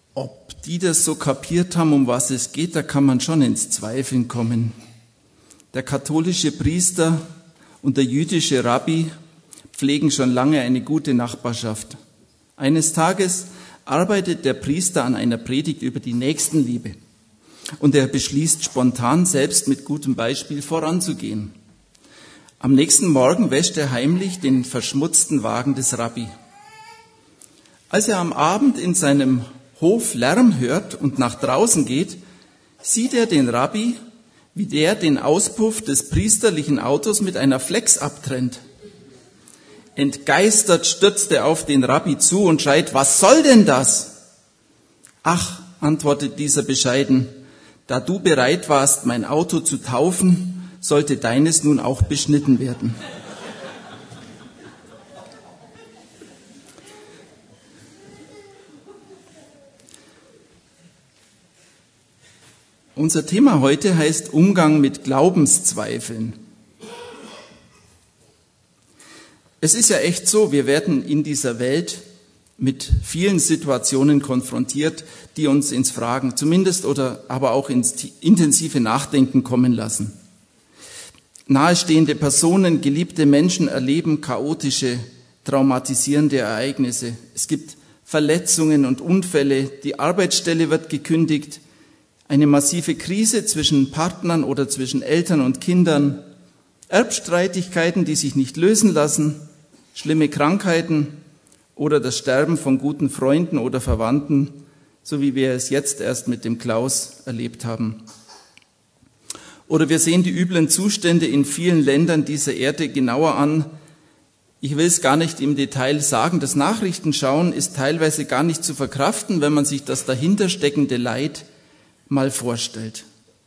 Ob die das so kapiert haben, um was es geht, da kann man schon ins Zweifeln kommen. Der katholische Priester und der jüdische Rabbi pflegen schon lange eine gute Nachbarschaft. Eines Tages arbeitet der Priester an einer Predigt über die Nächstenliebe und er beschließt spontan, selbst mit gutem Beispiel voranzugehen. Am nächsten Morgen wäscht er heimlich den verschmutzten Wagen des Rabbi. Als er am Abend in seinem Hof Lärm hört und nach draußen geht, sieht er den Rabbi, wie der den Auspuff des priesterlichen Autos mit einer Flex abtrennt. Entgeistert stürzt er auf den Rabbi zu und schreit: Was soll denn das? Ach, antwortet dieser bescheiden, da du bereit warst, mein Auto zu taufen, sollte deines nun auch beschnitten werden. Unser Thema heute heißt Umgang mit Glaubenszweifeln. Es ist ja echt so, wir werden in dieser Welt mit vielen Situationen konfrontiert, die uns ins Fragen zumindest oder aber auch ins intensive Nachdenken kommen lassen. Nahestehende Personen, geliebte Menschen erleben chaotische, traumatisierende Ereignisse. Es gibt Verletzungen und Unfälle, die Arbeitsstelle wird gekündigt, eine massive Krise zwischen Partnern oder zwischen Eltern und Kindern, Erbstreitigkeiten, die sich nicht lösen lassen, schlimme Krankheiten oder das Sterben von guten Freunden oder Verwandten, so wie wir es jetzt erst mit dem Klaus erlebt haben. Oder wir sehen die üblen Zustände in vielen Ländern dieser Erde genauer an. Ich will es gar nicht im Detail sagen. Das Nachrichtenschauen ist teilweise gar nicht zu verkraften, wenn man sich das dahintersteckende Leid mal vorstellt.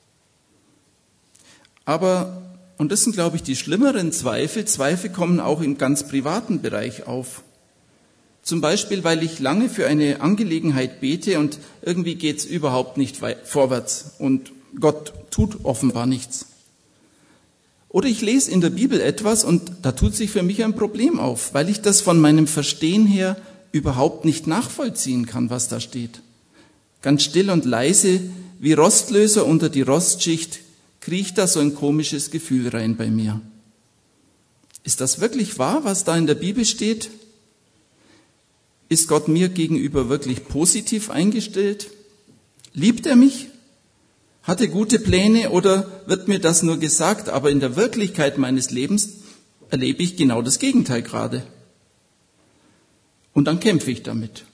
Aber, und das sind, glaube ich, die schlimmeren Zweifel kommen auch im ganz privaten Bereich auf. Zum Beispiel, weil ich lange für eine Angelegenheit bete und irgendwie geht's überhaupt nicht vorwärts und Gott tut offenbar nichts. Oder ich lese in der Bibel etwas und da tut sich für mich ein Problem auf, weil ich das von meinem Verstehen her überhaupt nicht nachvollziehen kann, was da steht. Ganz still und leise, wie Rostlöser unter die Rostschicht, kriecht da so ein komisches Gefühl rein bei mir. Ist das wirklich wahr, was da in der Bibel steht? Ist Gott mir gegenüber wirklich positiv eingestellt? Liebt er mich? Hat er gute Pläne oder wird mir das nur gesagt, aber in der Wirklichkeit meines Lebens erlebe ich genau das Gegenteil gerade. Und dann kämpfe ich damit.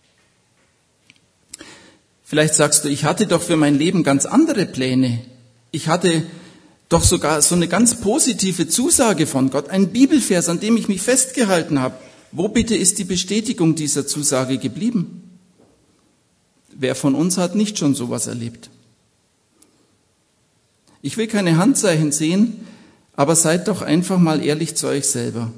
Vielleicht sagst du, ich hatte doch für mein Leben ganz andere Pläne. Ich hatte doch sogar so eine ganz positive Zusage von Gott, einen Bibelvers, an dem ich mich festgehalten habe. Wo bitte ist die Bestätigung dieser Zusage geblieben? Wer von uns hat nicht schon sowas erlebt? Ich will keine Handzeichen sehen, aber seid doch einfach mal ehrlich zu euch selber.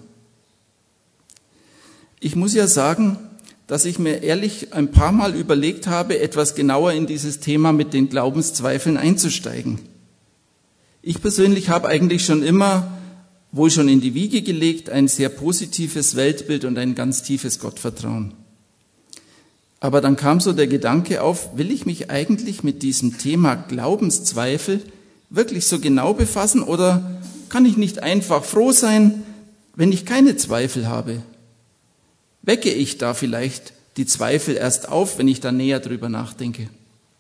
Ich muss ja sagen, dass ich mir ehrlich ein paar Mal überlegt habe, etwas genauer in dieses Thema mit den Glaubenszweifeln einzusteigen. Ich persönlich habe eigentlich schon immer, wohl schon in die Wiege gelegt, ein sehr positives Weltbild und ein ganz tiefes Gottvertrauen. Aber dann kam so der Gedanke auf, will ich mich eigentlich mit diesem Thema Glaubenszweifel wirklich so genau befassen oder kann ich nicht einfach froh sein, wenn ich keine Zweifel habe? Wecke ich da vielleicht die Zweifel erst auf, wenn ich da näher drüber nachdenke?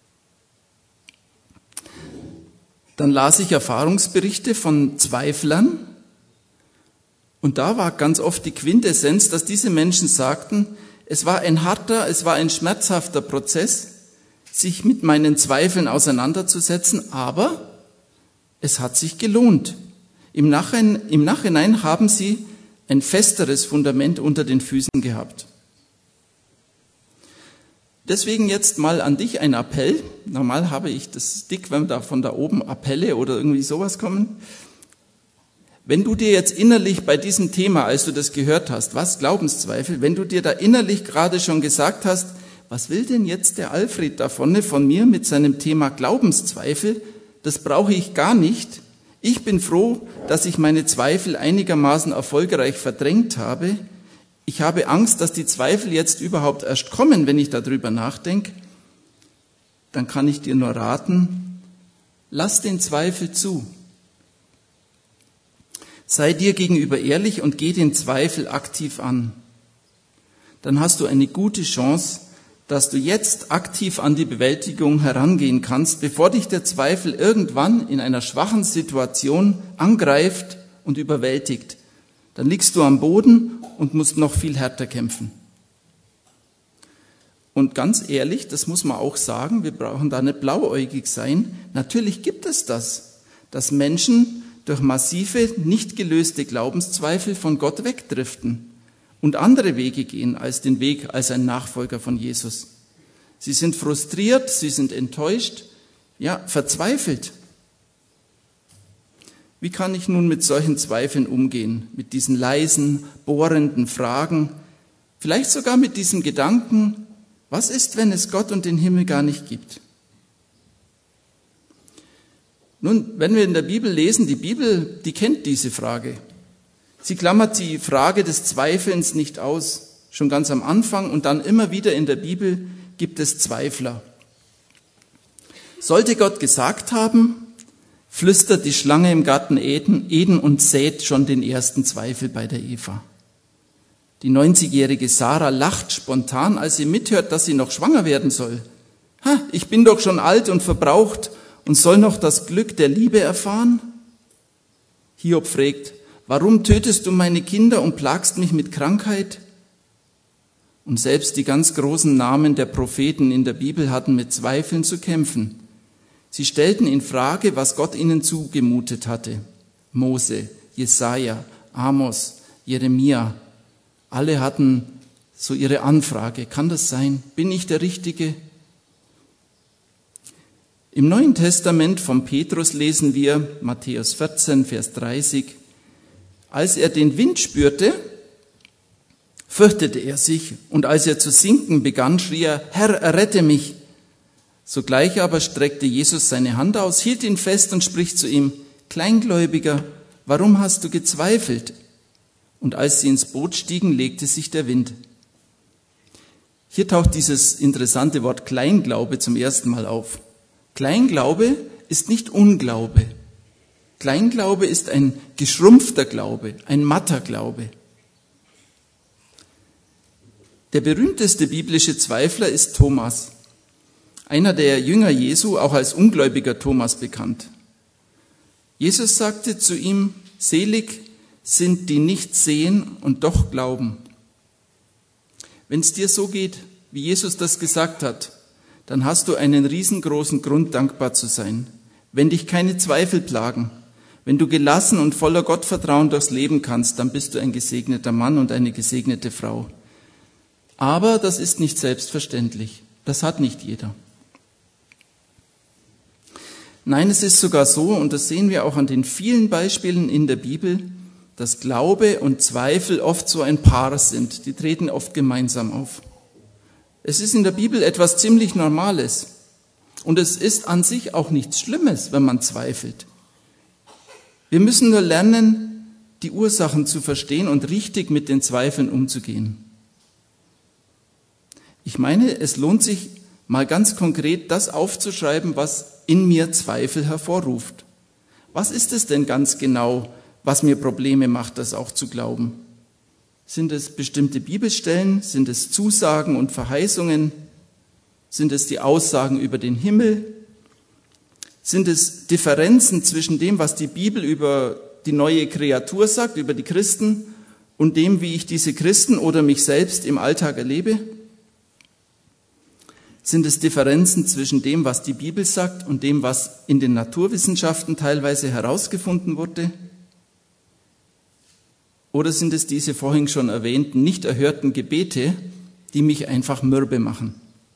Dann las ich Erfahrungsberichte von Zweiflern und da war ganz oft die Quintessenz, dass diese Menschen sagten, es war ein harter, es war ein schmerzhafter Prozess, sich mit meinen Zweifeln auseinanderzusetzen, aber es hat sich gelohnt. Im Nachhinein haben sie ein festeres Fundament unter den Füßen gehabt. Deswegen jetzt mal an dich ein Appell. Normal habe ich das dick, wenn da von da oben Appelle oder irgendwie sowas kommen. Wenn du dir jetzt innerlich bei diesem Thema, als du das gehört hast, was Glaubenszweifel, wenn du dir da innerlich gerade schon gesagt hast, was will denn jetzt der Alfred da vorne von mir mit seinem Thema Glaubenszweifel? Das brauche ich gar nicht. Ich bin froh, dass ich meine Zweifel einigermaßen erfolgreich verdrängt habe. Ich habe Angst, dass die Zweifel jetzt überhaupt erst kommen, wenn ich darüber nachdenke. dann kann ich dir nur raten, lass den Zweifel zu. Sei dir gegenüber ehrlich und geh den Zweifel aktiv an. Dann hast du eine gute Chance, dass du jetzt aktiv an die Bewältigung herangehen kannst, bevor dich der Zweifel irgendwann in einer schwachen Situation angreift und überwältigt. Dann liegst du am Boden und musst noch viel härter kämpfen. Und ganz ehrlich, das muss man auch sagen, wir brauchen da nicht blauäugig sein. Natürlich gibt es das, dass Menschen durch massive, nicht gelöste Glaubenszweifel von Gott wegdriften und andere Wege gehen als den Weg als ein Nachfolger von Jesus. Sie sind frustriert, sie sind enttäuscht, ja, verzweifelt. Wie kann ich nun mit solchen Zweifeln umgehen? Mit diesen leisen, bohrenden Fragen, vielleicht sogar mit diesem Gedanken, was ist, wenn es Gott und den Himmel gar nicht gibt? Nun, wenn wir in der Bibel lesen, die Bibel, die kennt diese Frage. Sie klammert die Frage des Zweifelns nicht aus. Schon ganz am Anfang und dann immer wieder in der Bibel gibt es Zweifler. Sollte Gott gesagt haben, flüstert die Schlange im Garten Eden und sät schon den ersten Zweifel bei der Eva. Die 90-jährige Sarah lacht spontan, als sie mithört, dass sie noch schwanger werden soll. Ich bin doch schon alt und verbraucht und soll noch das Glück der Liebe erfahren? Hiob fragt, warum tötest du meine Kinder und plagst mich mit Krankheit? Und selbst die ganz großen Namen der Propheten in der Bibel hatten mit Zweifeln zu kämpfen. Sie stellten in Frage, was Gott ihnen zugemutet hatte. Mose, Jesaja, Amos, Jeremia, alle hatten so ihre Anfrage. Kann das sein? Bin ich der Richtige? Im Neuen Testament von Petrus lesen wir, Matthäus 14, Vers 30, als er den Wind spürte, fürchtete er sich, und als er zu sinken begann, schrie er, Herr, errette mich. Sogleich aber streckte Jesus seine Hand aus, hielt ihn fest und spricht zu ihm, Kleingläubiger, warum hast du gezweifelt? Und als sie ins Boot stiegen, legte sich der Wind. Hier taucht dieses interessante Wort Kleinglaube zum ersten Mal auf. Kleinglaube ist nicht Unglaube. Kleinglaube ist ein geschrumpfter Glaube, ein matter Glaube. Der berühmteste biblische Zweifler ist Thomas, einer der Jünger Jesu, auch als ungläubiger Thomas bekannt. Jesus sagte zu ihm, selig sind die nicht sehen und doch glauben. Wenn es dir so geht, wie Jesus das gesagt hat, dann hast du einen riesengroßen Grund, dankbar zu sein. Wenn dich keine Zweifel plagen, wenn du gelassen und voller Gottvertrauen durchs Leben kannst, dann bist du ein gesegneter Mann und eine gesegnete Frau. Aber das ist nicht selbstverständlich. Das hat nicht jeder. Nein, es ist sogar so, und das sehen wir auch an den vielen Beispielen in der Bibel, dass Glaube und Zweifel oft so ein Paar sind. Die treten oft gemeinsam auf. Es ist in der Bibel etwas ziemlich Normales. Und es ist an sich auch nichts Schlimmes, wenn man zweifelt. Wir müssen nur lernen, die Ursachen zu verstehen und richtig mit den Zweifeln umzugehen. Ich meine, es lohnt sich, mal ganz konkret das aufzuschreiben, was in mir Zweifel hervorruft. Was ist es denn ganz genau, was mir Probleme macht, das auch zu glauben? Sind es bestimmte Bibelstellen? Sind es Zusagen und Verheißungen? Sind es die Aussagen über den Himmel? Sind es Differenzen zwischen dem, was die Bibel über die neue Kreatur sagt, über die Christen, und dem, wie ich diese Christen oder mich selbst im Alltag erlebe? Sind es Differenzen zwischen dem, was die Bibel sagt, und dem, was in den Naturwissenschaften teilweise herausgefunden wurde? Oder sind es diese vorhin schon erwähnten, nicht erhörten Gebete, die mich einfach mürbe machen?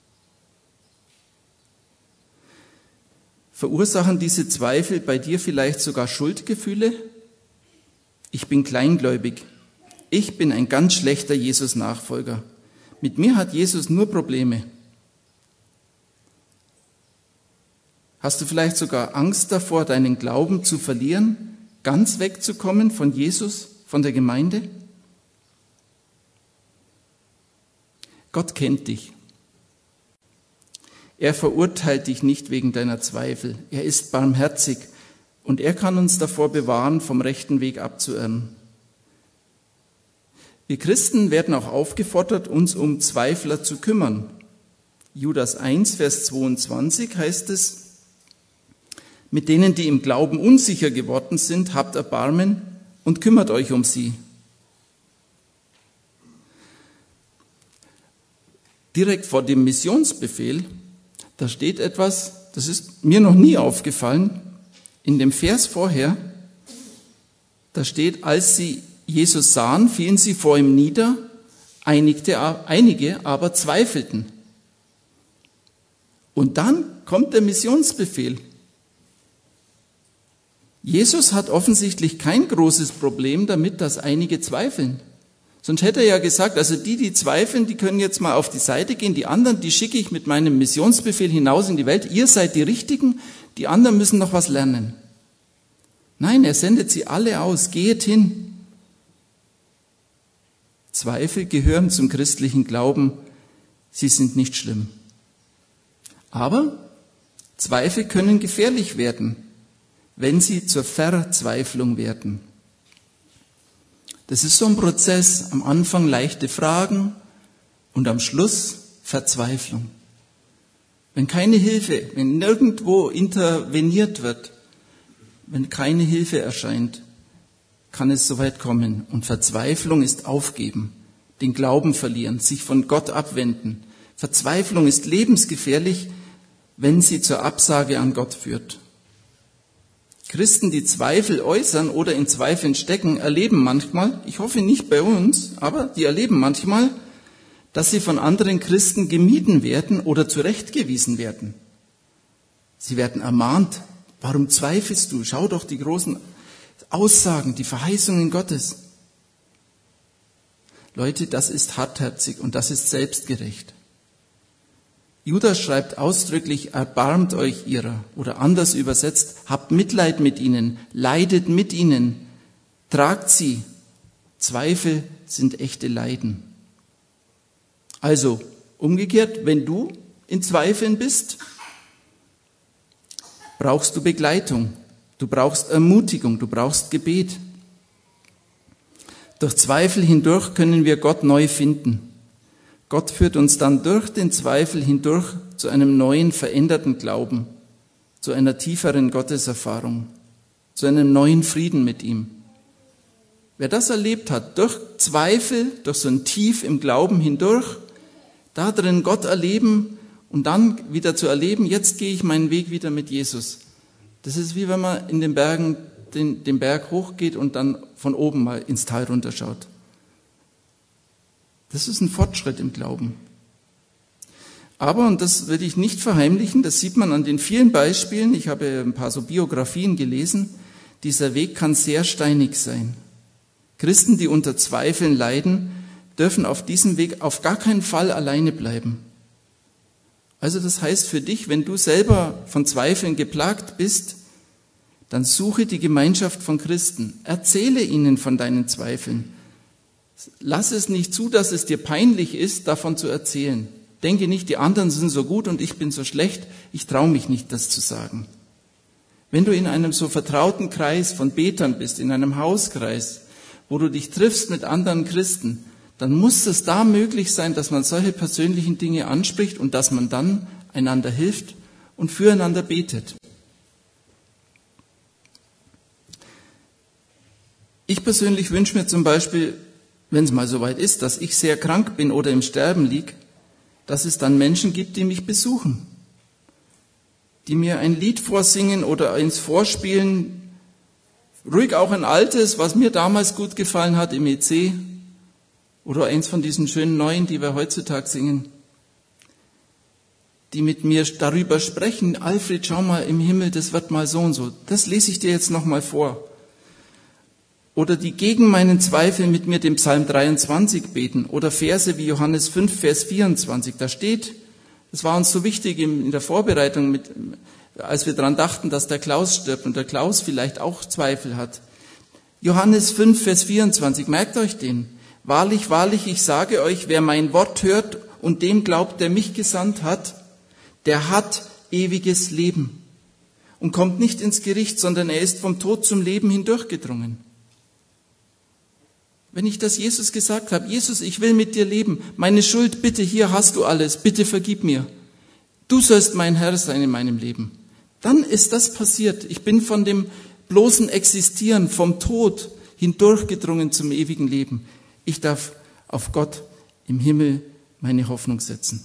Verursachen diese Zweifel bei dir vielleicht sogar Schuldgefühle? Ich bin kleingläubig. Ich bin ein ganz schlechter Jesus-Nachfolger. Mit mir hat Jesus nur Probleme. Hast du vielleicht sogar Angst davor, deinen Glauben zu verlieren, ganz wegzukommen von Jesus, von der Gemeinde? Gott kennt dich. Er verurteilt dich nicht wegen deiner Zweifel. Er ist barmherzig und er kann uns davor bewahren, vom rechten Weg abzuirren. Wir Christen werden auch aufgefordert, uns um Zweifler zu kümmern. Judas 1, Vers 22 heißt es, mit denen, die im Glauben unsicher geworden sind, habt Erbarmen und kümmert euch um sie. Direkt vor dem Missionsbefehl, da steht etwas, das ist mir noch nie aufgefallen. In dem Vers vorher, da steht, als sie Jesus sahen, fielen sie vor ihm nieder, einige aber zweifelten. Und dann kommt der Missionsbefehl. Jesus hat offensichtlich kein großes Problem damit, dass einige zweifeln. Sonst hätte er ja gesagt, also die zweifeln, die können jetzt mal auf die Seite gehen, die anderen, die schicke ich mit meinem Missionsbefehl hinaus in die Welt. Ihr seid die Richtigen, die anderen müssen noch was lernen. Nein, er sendet sie alle aus, geht hin. Zweifel gehören zum christlichen Glauben, sie sind nicht schlimm. Aber Zweifel können gefährlich werden, wenn sie zur Verzweiflung werden. Das ist so ein Prozess, am Anfang leichte Fragen und am Schluss Verzweiflung. Wenn keine Hilfe, wenn nirgendwo interveniert wird, wenn keine Hilfe erscheint, kann es soweit kommen. Und Verzweiflung ist aufgeben, den Glauben verlieren, sich von Gott abwenden. Verzweiflung ist lebensgefährlich, wenn sie zur Absage an Gott führt. Christen, die Zweifel äußern oder in Zweifeln stecken, erleben manchmal, ich hoffe nicht bei uns, aber die erleben manchmal, dass sie von anderen Christen gemieden werden oder zurechtgewiesen werden. Sie werden ermahnt, warum zweifelst du? Schau doch die großen Aussagen, die Verheißungen Gottes. Leute, das ist hartherzig und das ist selbstgerecht. Judas schreibt ausdrücklich, erbarmt euch ihrer, oder anders übersetzt, habt Mitleid mit ihnen, leidet mit ihnen, tragt sie. Zweifel sind echte Leiden. Also, umgekehrt, wenn du in Zweifeln bist, brauchst du Begleitung, du brauchst Ermutigung, du brauchst Gebet. Durch Zweifel hindurch können wir Gott neu finden. Gott führt uns dann durch den Zweifel hindurch zu einem neuen, veränderten Glauben, zu einer tieferen Gotteserfahrung, zu einem neuen Frieden mit ihm. Wer das erlebt hat, durch Zweifel, durch so ein Tief im Glauben hindurch, da drin Gott erleben und dann wieder zu erleben, jetzt gehe ich meinen Weg wieder mit Jesus. Das ist wie wenn man in den Bergen den Berg hochgeht und dann von oben mal ins Tal runterschaut. Das ist ein Fortschritt im Glauben. Aber, und das will ich nicht verheimlichen, das sieht man an den vielen Beispielen, ich habe ein paar so Biografien gelesen, dieser Weg kann sehr steinig sein. Christen, die unter Zweifeln leiden, dürfen auf diesem Weg auf gar keinen Fall alleine bleiben. Also das heißt für dich, wenn du selber von Zweifeln geplagt bist, dann suche die Gemeinschaft von Christen, erzähle ihnen von deinen Zweifeln. Lass es nicht zu, dass es dir peinlich ist, davon zu erzählen. Denke nicht, die anderen sind so gut und ich bin so schlecht, ich traue mich nicht, das zu sagen. Wenn du in einem so vertrauten Kreis von Betern bist, in einem Hauskreis, wo du dich triffst mit anderen Christen, dann muss es da möglich sein, dass man solche persönlichen Dinge anspricht und dass man dann einander hilft und füreinander betet. Ich persönlich wünsche mir zum Beispiel, wenn es mal so weit ist, dass ich sehr krank bin oder im Sterben liege, dass es dann Menschen gibt, die mich besuchen, die mir ein Lied vorsingen oder eins vorspielen, ruhig auch ein altes, was mir damals gut gefallen hat im EC, oder eins von diesen schönen neuen, die wir heutzutage singen, die mit mir darüber sprechen, Alfred, schau mal im Himmel, das wird mal so und so, das lese ich dir jetzt nochmal vor. Oder die gegen meinen Zweifel mit mir den Psalm 23 beten oder Verse wie Johannes 5, Vers 24. Da steht, das war uns so wichtig in der Vorbereitung, als wir daran dachten, dass der Klaus stirbt und der Klaus vielleicht auch Zweifel hat. Johannes 5, Vers 24, merkt euch den. Wahrlich, wahrlich, ich sage euch, wer mein Wort hört und dem glaubt, der mich gesandt hat, der hat ewiges Leben und kommt nicht ins Gericht, sondern er ist vom Tod zum Leben hindurchgedrungen. Wenn ich das Jesus gesagt habe, Jesus, ich will mit dir leben, meine Schuld, bitte, hier hast du alles, bitte vergib mir. Du sollst mein Herr sein in meinem Leben. Dann ist das passiert. Ich bin von dem bloßen Existieren, vom Tod hindurchgedrungen zum ewigen Leben. Ich darf auf Gott im Himmel meine Hoffnung setzen.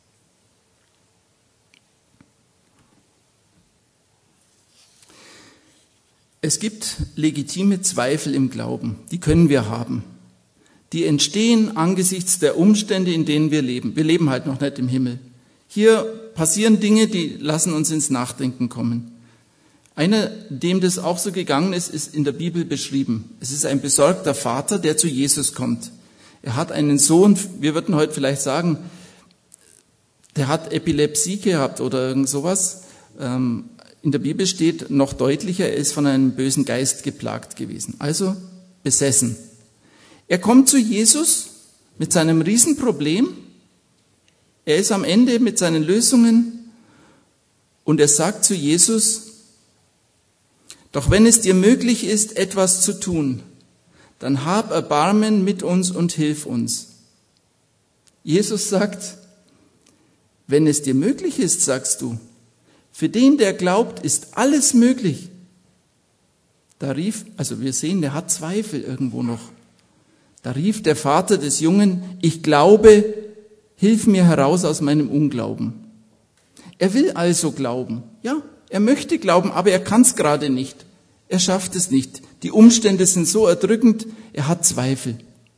Es gibt legitime Zweifel im Glauben, die können wir haben. Die entstehen angesichts der Umstände, in denen wir leben. Wir leben halt noch nicht im Himmel. Hier passieren Dinge, die lassen uns ins Nachdenken kommen. Einer, dem das auch so gegangen ist, ist in der Bibel beschrieben. Es ist ein besorgter Vater, der zu Jesus kommt. Er hat einen Sohn, wir würden heute vielleicht sagen, der hat Epilepsie gehabt oder irgend sowas. In der Bibel steht noch deutlicher, er ist von einem bösen Geist geplagt gewesen, also besessen. Er kommt zu Jesus mit seinem Riesenproblem. Er ist am Ende mit seinen Lösungen und er sagt zu Jesus, doch wenn es dir möglich ist, etwas zu tun, dann hab Erbarmen mit uns und hilf uns. Jesus sagt, wenn es dir möglich ist, sagst du, für den, der glaubt, ist alles möglich. Da rief, also wir sehen, der hat Zweifel irgendwo noch. Da rief der Vater des Jungen, ich glaube, hilf mir heraus aus meinem Unglauben. Er will also glauben. Ja, er möchte glauben, aber er kann es gerade nicht. Er schafft es nicht. Die Umstände sind so erdrückend, er hat Zweifel.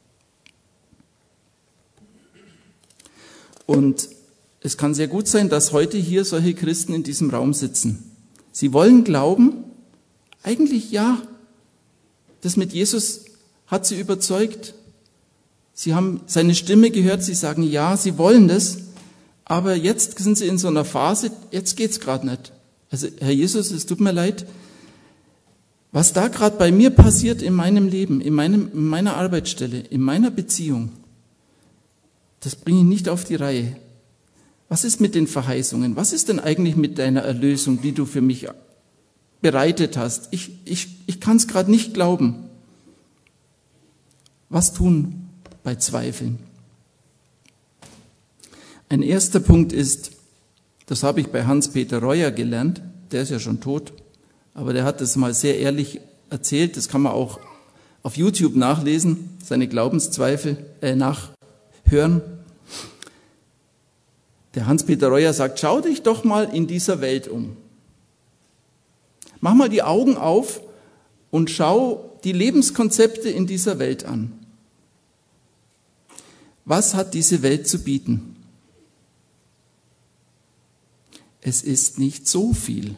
Und es kann sehr gut sein, dass heute hier solche Christen in diesem Raum sitzen. Sie wollen glauben, eigentlich ja. Das mit Jesus hat sie überzeugt. Sie haben seine Stimme gehört, sie sagen ja, sie wollen das, aber jetzt sind sie in so einer Phase, jetzt geht's gerade nicht. Also Herr Jesus, es tut mir leid, was da gerade bei mir passiert in meinem Leben, in meiner Arbeitsstelle, in meiner Beziehung, das bringe ich nicht auf die Reihe. Was ist mit den Verheißungen? Was ist denn eigentlich mit deiner Erlösung, die du für mich bereitet hast? Ich kann es gerade nicht glauben. Was tun bei Zweifeln? Ein erster Punkt ist, das habe ich bei Hans-Peter Reuer gelernt, der ist ja schon tot, aber der hat das mal sehr ehrlich erzählt, das kann man auch auf YouTube nachlesen, seine Glaubenszweifel nachhören. Der Hans-Peter Reuer sagt, schau dich doch mal in dieser Welt um. Mach mal die Augen auf und schau die Lebenskonzepte in dieser Welt an. Was hat diese Welt zu bieten? Es ist nicht so viel.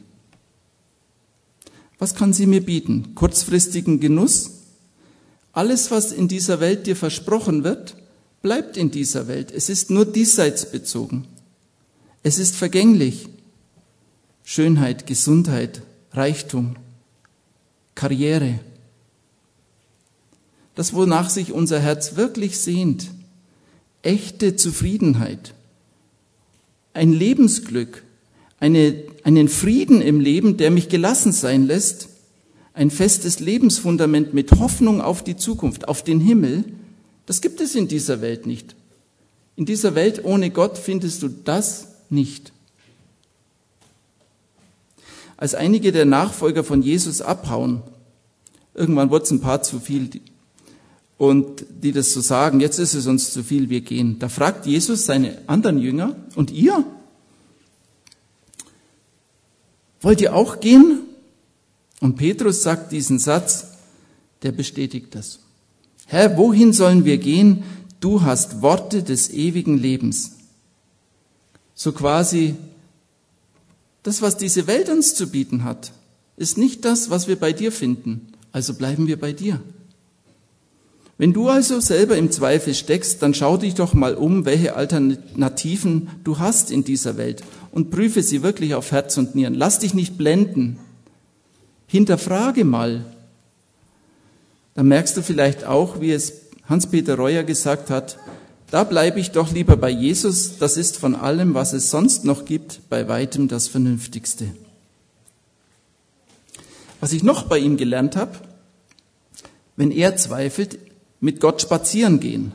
Was kann sie mir bieten? Kurzfristigen Genuss? Alles, was in dieser Welt dir versprochen wird, bleibt in dieser Welt. Es ist nur diesseits bezogen. Es ist vergänglich. Schönheit, Gesundheit, Reichtum, Karriere. Das, wonach sich unser Herz wirklich sehnt. Echte Zufriedenheit. Ein Lebensglück. Einen Frieden im Leben, der mich gelassen sein lässt. Ein festes Lebensfundament mit Hoffnung auf die Zukunft, auf den Himmel. Das gibt es in dieser Welt nicht. In dieser Welt ohne Gott findest du das nicht. Als einige der Nachfolger von Jesus abhauen, irgendwann wurde es ein paar zu viel, und die das so sagen, jetzt ist es uns zu viel, wir gehen. Da fragt Jesus seine anderen Jünger, und ihr? Wollt ihr auch gehen? Und Petrus sagt diesen Satz, der bestätigt das. Herr, wohin sollen wir gehen? Du hast Worte des ewigen Lebens. So quasi, das, was diese Welt uns zu bieten hat, ist nicht das, was wir bei dir finden. Also bleiben wir bei dir. Wenn du also selber im Zweifel steckst, dann schau dich doch mal um, welche Alternativen du hast in dieser Welt und prüfe sie wirklich auf Herz und Nieren. Lass dich nicht blenden. Hinterfrage mal. Dann merkst du vielleicht auch, wie es Hans-Peter Reuer gesagt hat, Da bleibe ich doch lieber bei Jesus, das ist von allem, was es sonst noch gibt, bei weitem das Vernünftigste. Was ich noch bei ihm gelernt habe, wenn er zweifelt, mit Gott spazieren gehen.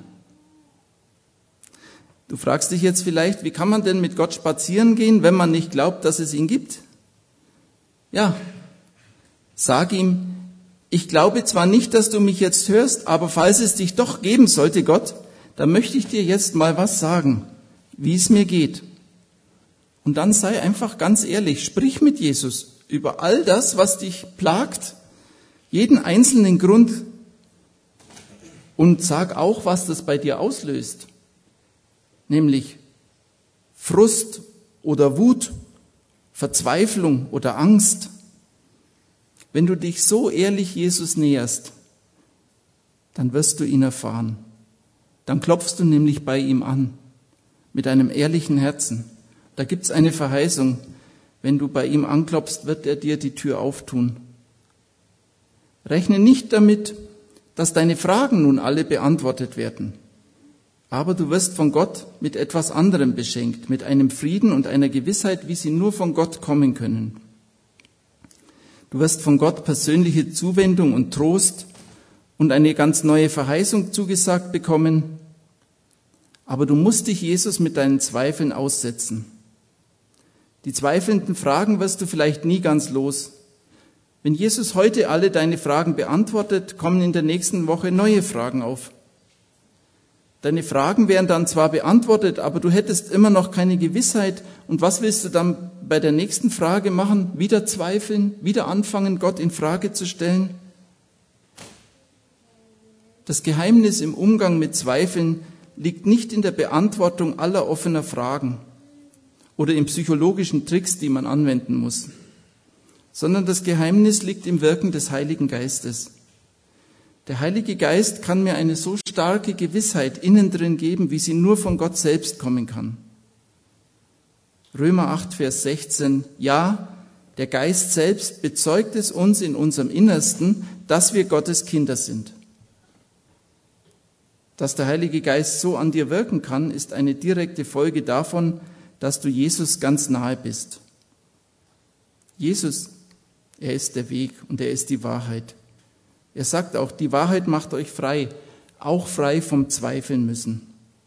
Du fragst dich jetzt vielleicht, wie kann man denn mit Gott spazieren gehen, wenn man nicht glaubt, dass es ihn gibt? Ja, sag ihm, ich glaube zwar nicht, dass du mich jetzt hörst, aber falls es dich doch geben sollte, Gott, dann möchte ich dir jetzt mal was sagen, wie es mir geht. Und dann sei einfach ganz ehrlich, sprich mit Jesus über all das, was dich plagt, jeden einzelnen Grund, und sag auch, was das bei dir auslöst, nämlich Frust oder Wut, Verzweiflung oder Angst. Wenn du dich so ehrlich Jesus näherst, dann wirst du ihn erfahren. Dann klopfst du nämlich bei ihm an, mit einem ehrlichen Herzen. Da gibt's eine Verheißung. Wenn du bei ihm anklopfst, wird er dir die Tür auftun. Rechne nicht damit, dass deine Fragen nun alle beantwortet werden. Aber du wirst von Gott mit etwas anderem beschenkt, mit einem Frieden und einer Gewissheit, wie sie nur von Gott kommen können. Du wirst von Gott persönliche Zuwendung und Trost und eine ganz neue Verheißung zugesagt bekommen. Aber du musst dich Jesus mit deinen Zweifeln aussetzen. Die zweifelnden Fragen wirst du vielleicht nie ganz los. Wenn Jesus heute alle deine Fragen beantwortet, kommen in der nächsten Woche neue Fragen auf. Deine Fragen wären dann zwar beantwortet, aber du hättest immer noch keine Gewissheit. Und was willst du dann bei der nächsten Frage machen? Wieder zweifeln? Wieder anfangen, Gott in Frage zu stellen? Das Geheimnis im Umgang mit Zweifeln liegt nicht in der Beantwortung aller offener Fragen oder in psychologischen Tricks, die man anwenden muss, sondern das Geheimnis liegt im Wirken des Heiligen Geistes. Der Heilige Geist kann mir eine so starke Gewissheit innen drin geben, wie sie nur von Gott selbst kommen kann. Römer 8, Vers 16. Ja, der Geist selbst bezeugt es uns in unserem Innersten, dass wir Gottes Kinder sind. Dass der Heilige Geist so an dir wirken kann, ist eine direkte Folge davon, dass du Jesus ganz nahe bist. Jesus, er ist der Weg und er ist die Wahrheit. Er sagt auch, die Wahrheit macht euch frei, auch frei vom Zweifeln müssen.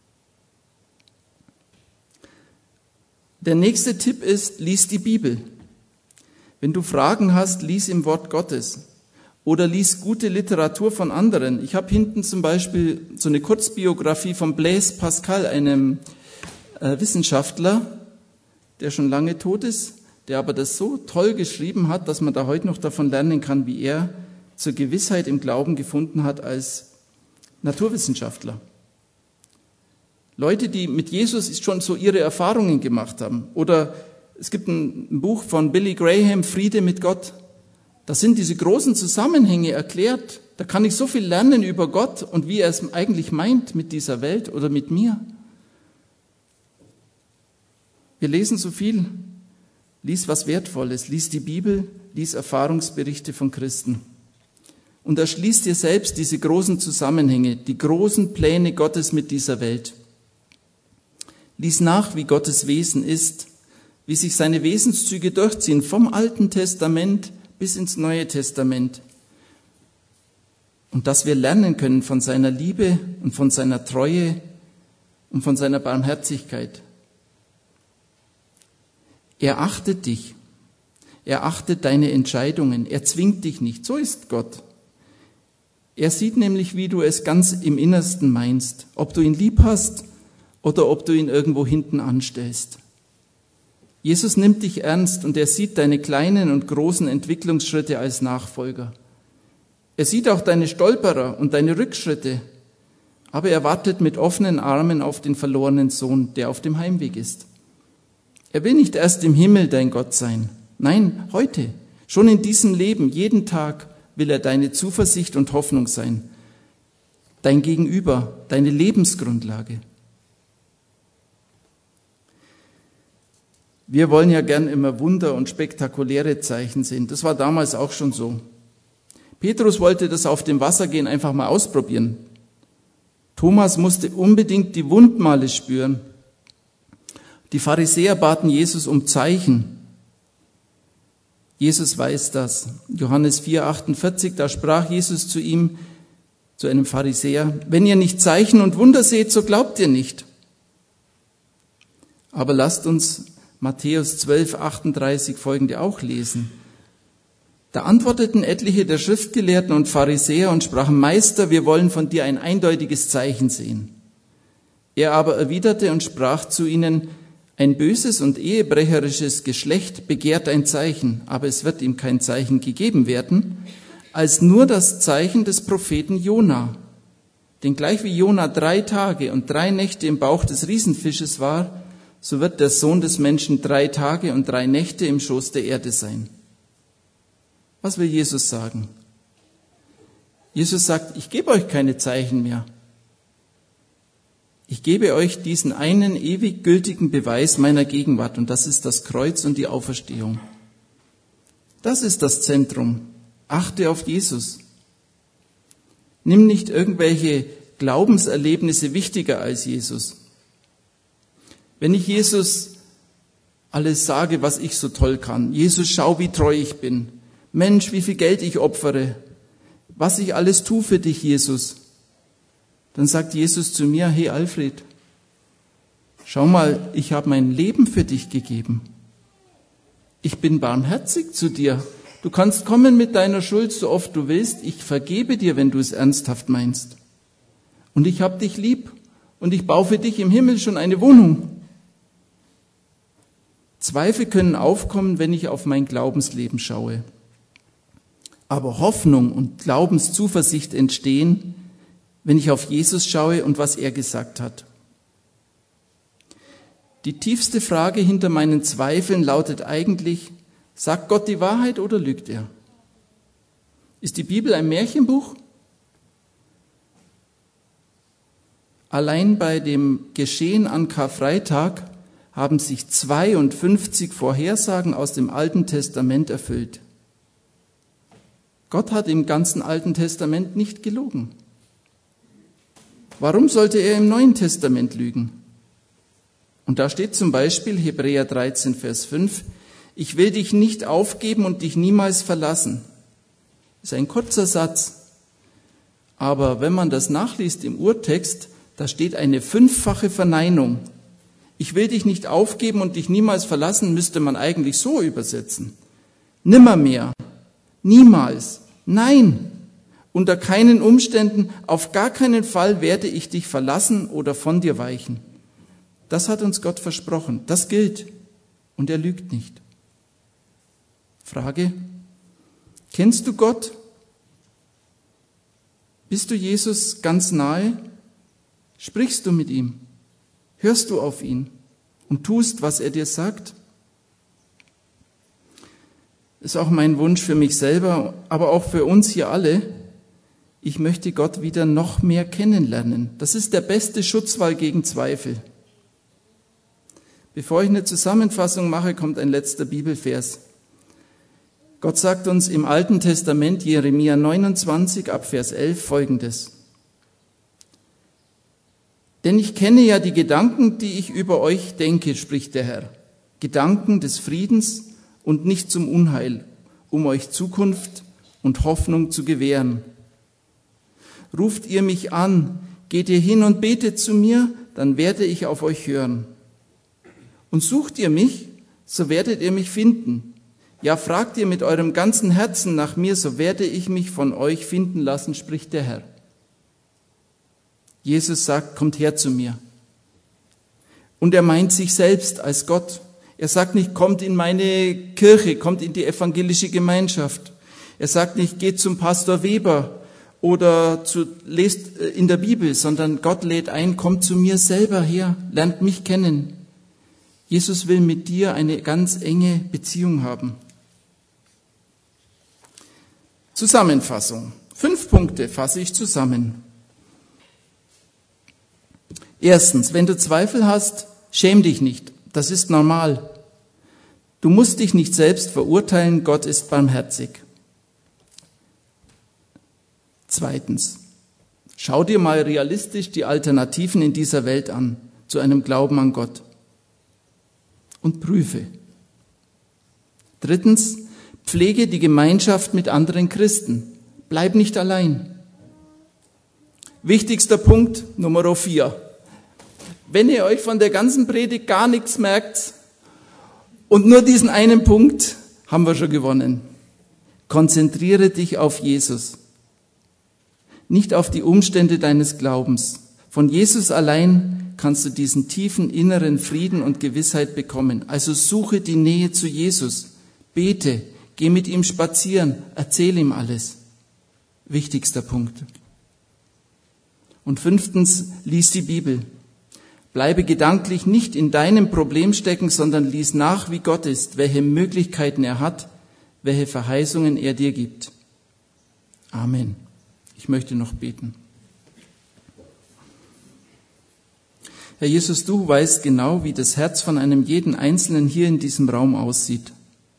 Der nächste Tipp ist, lies die Bibel. Wenn du Fragen hast, lies im Wort Gottes oder lies gute Literatur von anderen. Ich habe hinten zum Beispiel so eine Kurzbiografie von Blaise Pascal, einem Wissenschaftler, der schon lange tot ist, der aber das so toll geschrieben hat, dass man da heute noch davon lernen kann, wie er zur Gewissheit im Glauben gefunden hat als Naturwissenschaftler. Leute, die mit Jesus schon so ihre Erfahrungen gemacht haben. Oder es gibt ein Buch von Billy Graham, Friede mit Gott. Da sind diese großen Zusammenhänge erklärt. Da kann ich so viel lernen über Gott und wie er es eigentlich meint mit dieser Welt oder mit mir. Wir lesen so viel. Lies was Wertvolles. Lies die Bibel, lies Erfahrungsberichte von Christen. Und erschließ dir selbst diese großen Zusammenhänge, die großen Pläne Gottes mit dieser Welt. Lies nach, wie Gottes Wesen ist, wie sich seine Wesenszüge durchziehen, vom Alten Testament bis ins Neue Testament. Und dass wir lernen können von seiner Liebe und von seiner Treue und von seiner Barmherzigkeit. Er achtet dich. Er achtet deine Entscheidungen. Er zwingt dich nicht. So ist Gott. Er sieht nämlich, wie du es ganz im Innersten meinst, ob du ihn lieb hast oder ob du ihn irgendwo hinten anstellst. Jesus nimmt dich ernst und er sieht deine kleinen und großen Entwicklungsschritte als Nachfolger. Er sieht auch deine Stolperer und deine Rückschritte, aber er wartet mit offenen Armen auf den verlorenen Sohn, der auf dem Heimweg ist. Er will nicht erst im Himmel dein Gott sein. Nein, heute, schon in diesem Leben, jeden Tag will er deine Zuversicht und Hoffnung sein, dein Gegenüber, deine Lebensgrundlage. Wir wollen ja gern immer Wunder und spektakuläre Zeichen sehen. Das war damals auch schon so. Petrus wollte das auf dem Wassergehen einfach mal ausprobieren. Thomas musste unbedingt die Wundmale spüren. Die Pharisäer baten Jesus um Zeichen. Jesus weiß das. Johannes 4,48, da sprach Jesus zu ihm, zu einem Pharisäer: Wenn ihr nicht Zeichen und Wunder seht, so glaubt ihr nicht. Aber lasst uns Matthäus 12,38 folgende auch lesen. Da antworteten etliche der Schriftgelehrten und Pharisäer und sprachen: Meister, wir wollen von dir ein eindeutiges Zeichen sehen. Er aber erwiderte und sprach zu ihnen: Ein böses und ehebrecherisches Geschlecht begehrt ein Zeichen, aber es wird ihm kein Zeichen gegeben werden, als nur das Zeichen des Propheten Jona. Denn gleich wie Jona 3 Tage und 3 Nächte im Bauch des Riesenfisches war, so wird der Sohn des Menschen 3 Tage und 3 Nächte im Schoß der Erde sein. Was will Jesus sagen? Jesus sagt: Ich gebe euch keine Zeichen mehr. Ich gebe euch diesen einen ewig gültigen Beweis meiner Gegenwart, und das ist das Kreuz und die Auferstehung. Das ist das Zentrum. Achte auf Jesus. Nimm nicht irgendwelche Glaubenserlebnisse wichtiger als Jesus. Wenn ich Jesus alles sage, was ich so toll kann: Jesus, schau, wie treu ich bin. Mensch, wie viel Geld ich opfere. Was ich alles tue für dich, Jesus. Dann sagt Jesus zu mir: Hey Alfred, schau mal, ich habe mein Leben für dich gegeben. Ich bin barmherzig zu dir. Du kannst kommen mit deiner Schuld so oft du willst. Ich vergebe dir, wenn du es ernsthaft meinst. Und ich habe dich lieb und ich baue für dich im Himmel schon eine Wohnung. Zweifel können aufkommen, wenn ich auf mein Glaubensleben schaue. Aber Hoffnung und Glaubenszuversicht entstehen, wenn ich auf Jesus schaue und was er gesagt hat. Die tiefste Frage hinter meinen Zweifeln lautet eigentlich: Sagt Gott die Wahrheit oder lügt er? Ist die Bibel ein Märchenbuch? Allein bei dem Geschehen an Karfreitag haben sich 52 Vorhersagen aus dem Alten Testament erfüllt. Gott hat im ganzen Alten Testament nicht gelogen. Warum sollte er im Neuen Testament lügen? Und da steht zum Beispiel Hebräer 13, Vers 5, ich will dich nicht aufgeben und dich niemals verlassen. Das ist ein kurzer Satz. Aber wenn man das nachliest im Urtext, da steht eine 5-fache Verneinung. Ich will dich nicht aufgeben und dich niemals verlassen, müsste man eigentlich so übersetzen. Nimmermehr, niemals, nein. Unter keinen Umständen, auf gar keinen Fall werde ich dich verlassen oder von dir weichen. Das hat uns Gott versprochen. Das gilt. Und er lügt nicht. Frage: Kennst du Gott? Bist du Jesus ganz nahe? Sprichst du mit ihm? Hörst du auf ihn und tust, was er dir sagt? Das ist auch mein Wunsch für mich selber, aber auch für uns hier alle. Ich möchte Gott wieder noch mehr kennenlernen. Das ist der beste Schutzwall gegen Zweifel. Bevor ich eine Zusammenfassung mache, kommt ein letzter Bibelvers. Gott sagt uns im Alten Testament, Jeremia 29, ab Vers 11, Folgendes. Denn ich kenne ja die Gedanken, die ich über euch denke, spricht der Herr. Gedanken des Friedens und nicht zum Unheil, um euch Zukunft und Hoffnung zu gewähren. Ruft ihr mich an, geht ihr hin und betet zu mir, dann werde ich auf euch hören. Und sucht ihr mich, so werdet ihr mich finden. Ja, fragt ihr mit eurem ganzen Herzen nach mir, so werde ich mich von euch finden lassen, spricht der Herr. Jesus sagt, kommt her zu mir. Und er meint sich selbst als Gott. Er sagt nicht, kommt in meine Kirche, kommt in die evangelische Gemeinschaft. Er sagt nicht, geht zum Pastor Weber oder lest in der Bibel, sondern Gott lädt ein, kommt zu mir selber her, lernt mich kennen. Jesus will mit dir eine ganz enge Beziehung haben. Zusammenfassung. 5 Punkte fasse ich zusammen. Erstens, wenn du Zweifel hast, schäm dich nicht. Das ist normal. Du musst dich nicht selbst verurteilen, Gott ist barmherzig. Zweitens, Schau dir mal realistisch die Alternativen in dieser Welt an zu einem Glauben an Gott und prüfe. 3. Pflege die Gemeinschaft mit anderen Christen. Bleib nicht allein. Wichtigster Punkt, Nummer 4. Wenn ihr euch von der ganzen Predigt gar nichts merkt und nur diesen einen Punkt, haben wir schon gewonnen. Konzentriere dich auf Jesus, nicht auf die Umstände deines Glaubens. Von Jesus allein kannst du diesen tiefen inneren Frieden und Gewissheit bekommen. Also suche die Nähe zu Jesus, bete, geh mit ihm spazieren, erzähl ihm alles. Wichtigster Punkt. Und 5. lies die Bibel. Bleibe gedanklich nicht in deinem Problem stecken, sondern lies nach, wie Gott ist, welche Möglichkeiten er hat, welche Verheißungen er dir gibt. Amen. Ich möchte noch beten. Herr Jesus, du weißt genau, wie das Herz von einem jeden Einzelnen hier in diesem Raum aussieht.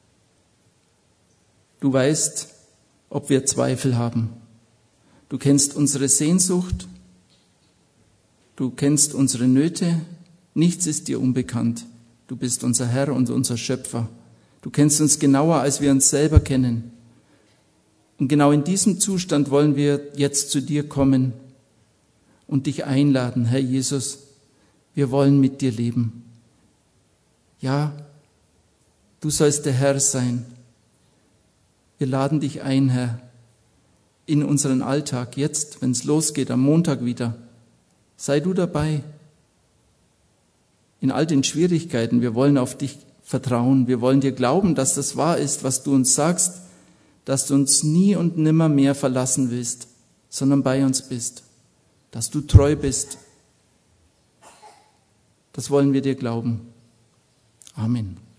Du weißt, ob wir Zweifel haben. Du kennst unsere Sehnsucht. Du kennst unsere Nöte. Nichts ist dir unbekannt. Du bist unser Herr und unser Schöpfer. Du kennst uns genauer, als wir uns selber kennen. Und genau in diesem Zustand wollen wir jetzt zu dir kommen und dich einladen, Herr Jesus. Wir wollen mit dir leben. Ja, du sollst der Herr sein. Wir laden dich ein, Herr, in unseren Alltag, jetzt, wenn es losgeht, am Montag wieder. Sei du dabei. In all den Schwierigkeiten, wir wollen auf dich vertrauen. Wir wollen dir glauben, dass das wahr ist, was du uns sagst, dass du uns nie und nimmer mehr verlassen willst, sondern bei uns bist, dass du treu bist. Das wollen wir dir glauben. Amen.